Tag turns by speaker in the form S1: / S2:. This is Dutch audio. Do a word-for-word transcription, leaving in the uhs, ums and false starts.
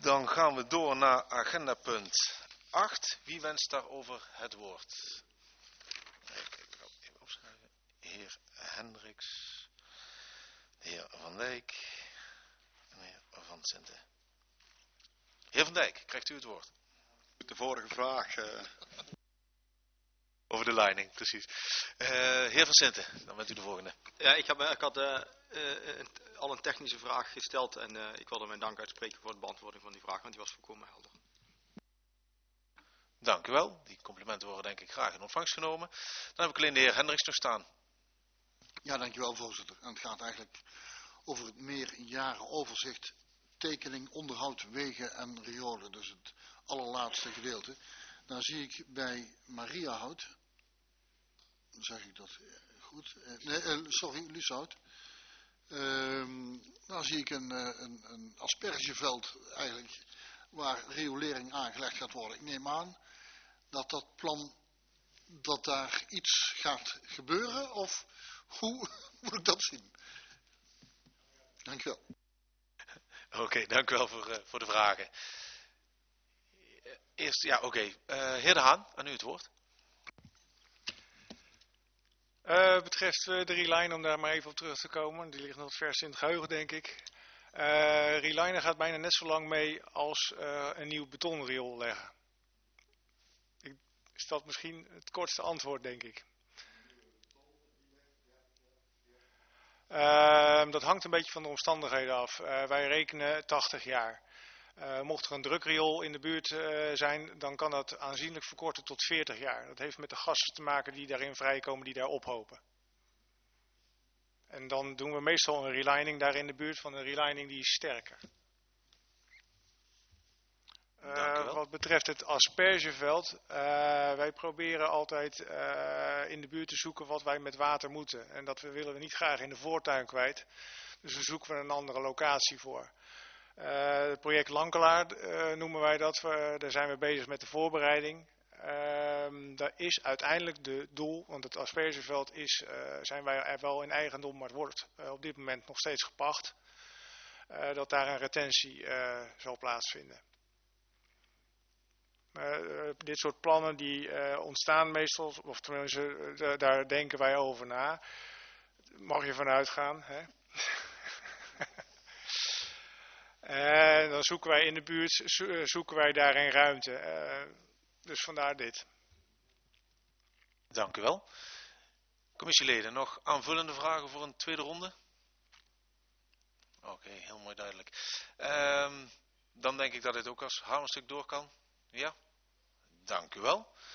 S1: Dan gaan we door naar agenda punt acht. Wie wenst daarover het woord? Even kijken, ik ga het even opschrijven. Heer Hendricks, de heer Van Dijk en de heer Van Sinten. Heer Van Dijk, krijgt u het woord.
S2: De vorige vraag. Uh...
S1: Over de leiding, precies. Uh, heer Van Sinten, dan bent u de volgende.
S3: Ja, ik, heb, ik had uh, uh, een, al een technische vraag gesteld en uh, ik wilde mijn dank uitspreken voor de beantwoording van die vraag, want die was volkomen helder.
S1: Dank u wel. Die complimenten worden denk ik graag in ontvangst genomen. Dan heb ik alleen de heer Hendricks nog staan.
S4: Ja, dankjewel voorzitter. En het gaat eigenlijk over het meerjarenoverzicht, tekening, onderhoud, wegen en riolen. Dus het allerlaatste gedeelte. Dan zie ik bij Mariahout, zeg ik dat goed? Nee, sorry, Lieshout. Um, dan zie ik een, een, een aspergeveld eigenlijk waar riolering aangelegd gaat worden. Ik neem aan dat dat plan, dat daar iets gaat gebeuren, of hoe moet ik dat zien? Dank u wel.
S1: Oké, okay, dank u wel voor, uh, voor de vragen. Eerst, ja, oké. Okay. Uh, heer De Haan, aan u het woord.
S5: Uh, betreft uh, de reliner, om daar maar even op terug te komen. Die ligt nog het verst in het geheugen, denk ik. Uh, reliner gaat bijna net zo lang mee als uh, een nieuw betonriool leggen. Ik, is dat misschien het kortste antwoord, denk ik. Uh, dat hangt een beetje van de omstandigheden af. Uh, wij rekenen tachtig jaar. Uh, mocht er een drukriool in de buurt uh, zijn, dan kan dat aanzienlijk verkorten tot veertig jaar. Dat heeft met de gassen te maken die daarin vrijkomen, die daar ophopen. En dan doen we meestal een relining daar in de buurt van een relining die is sterker. Uh, wat betreft het aspergeveld, uh, wij proberen altijd uh, in de buurt te zoeken wat wij met water moeten. En dat we willen we niet graag in de voortuin kwijt. Dus daar zoeken we een andere locatie voor. Uh, het project Lankelaar uh, noemen wij dat. We, daar zijn we bezig met de voorbereiding. Uh, daar is uiteindelijk de doel, want het aspergeveld is, uh, zijn wij er wel in eigendom, maar het wordt uh, op dit moment nog steeds gepacht. Uh, dat daar een retentie uh, zal plaatsvinden. Uh, dit soort plannen die uh, ontstaan meestal, of tenminste uh, daar denken wij over na. Mag je vanuit gaan, hè? En dan zoeken wij in de buurt, zoeken wij daarin ruimte. Uh, dus vandaar dit.
S1: Dank u wel. Commissieleden, nog aanvullende vragen voor een tweede ronde? Oké, okay, heel mooi duidelijk. Uh, dan denk ik dat dit ook als hamerstuk door kan. Ja, dank u wel.